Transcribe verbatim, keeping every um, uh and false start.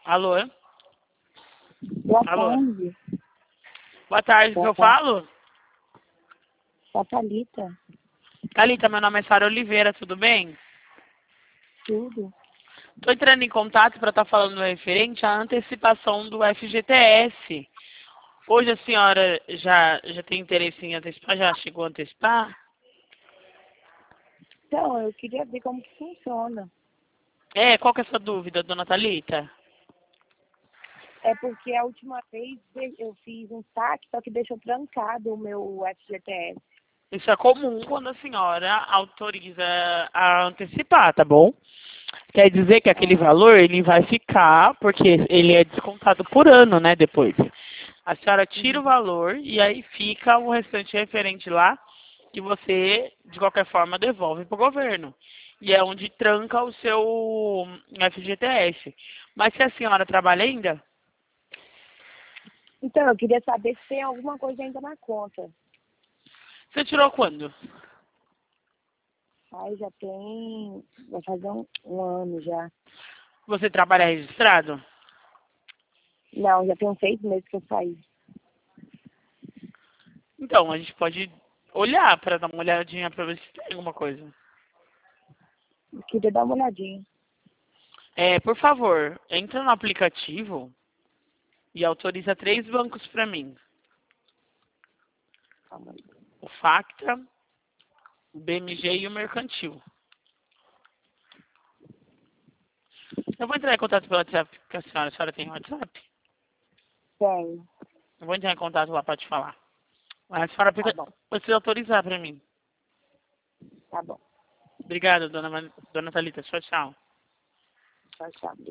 Alô? Boa Alô? tarde. Boa tarde, Boa que eu tarde. falo? Sou a Thalita. Thalita, meu nome é Sara Oliveira, tudo bem? Tudo. Estou entrando em contato para estar falando referente à antecipação do F G T S. Hoje a senhora já, já tem interesse em antecipar? Já chegou a antecipar? Então, eu queria ver como que funciona. É, qual que é a sua dúvida, dona Thalita? É porque a última vez de- eu fiz um saque, só que deixou trancado o meu F G T S. Isso é comum quando a senhora autoriza a antecipar, tá bom? Quer dizer que aquele Ah, valor ele vai ficar, porque ele é descontado por ano, né, depois. A senhora tira o uhum. valor e aí fica o restante referente lá, que você, de qualquer forma, devolve para o governo. E é onde tranca o seu F G T S. Mas se a senhora trabalha ainda, Então, eu queria saber se tem alguma coisa ainda na conta. você tirou quando? Aí já tem... Vai fazer um, um ano já. Você trabalha registrado? Não, já tem uns seis meses que eu saí. Então, a gente pode olhar para dar uma olhadinha para ver se tem alguma coisa. Eu queria dar uma olhadinha. É, por favor, entra no aplicativo e autoriza três bancos para mim. Calma aí. O Facta, o B M G e o Mercantil. Eu vou entrar em contato pelo WhatsApp com a senhora. A senhora tem WhatsApp? Tenho. Eu vou entrar em contato lá para te falar. Mas a senhora Tá precisa bom, precisa autorizar para mim. tá bom. Obrigado, dona, Ma- dona Thalita. Tchau, tchau. Tchau, tchau.